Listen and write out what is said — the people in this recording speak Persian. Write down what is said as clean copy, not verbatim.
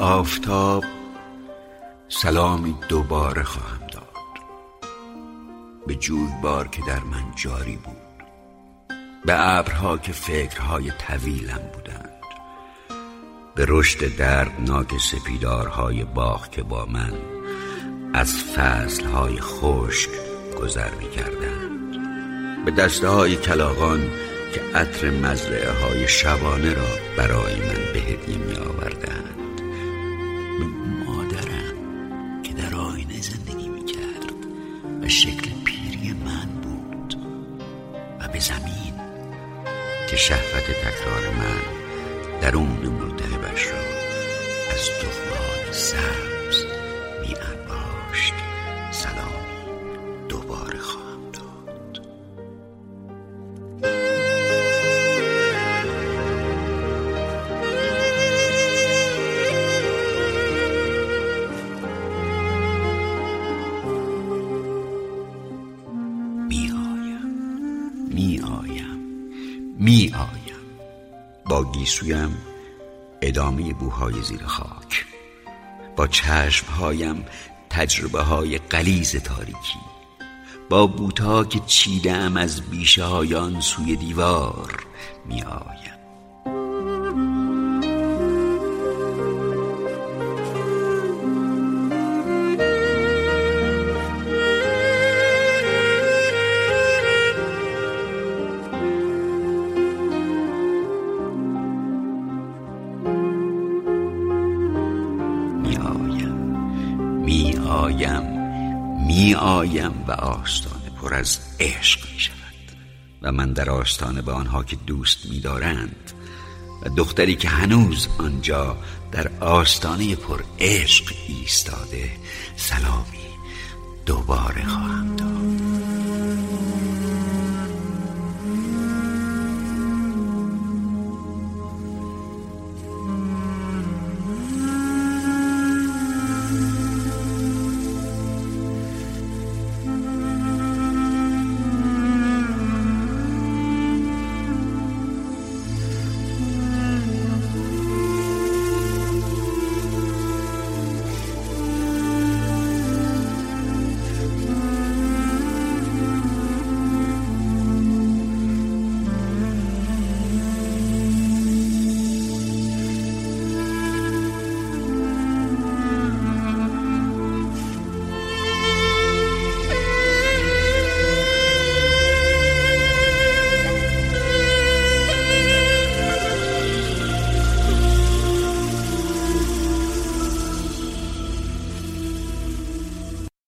آفتاب سلامی دوباره خواهم داد، به جویبار که در من جاری بود، به ابرها که فکرهای طویلم بودند، به رشد دردناک سپیدارهای باغ که با من از فصلهای خشک گذر می کردند، به دسته های کلاغان که عطر مزرعه های شبانه را برای من به هدیه می آوردند، به مادرم که در آینه زندگی می کرد و شکل پیری من بود، و به زمین که شهوت تکرار من درون ملتهبش را از تخم‌های سبز می انباشت. سلامی دوباره خواهم داد. می آیم با گیسویم ادامه بوهای زیر خاک، با چشمهایم تجربه های غلیظ تاریکی، با بوتها که چیدم از بیشه های آن سوی دیوار. می آیم می آیم و آستانه پر از عشق می شود و من در آستانه به آنها که دوست می دارند و دختری که هنوز آنجا در آستانه پر عشق ایستاده، سلامی دوباره خواهم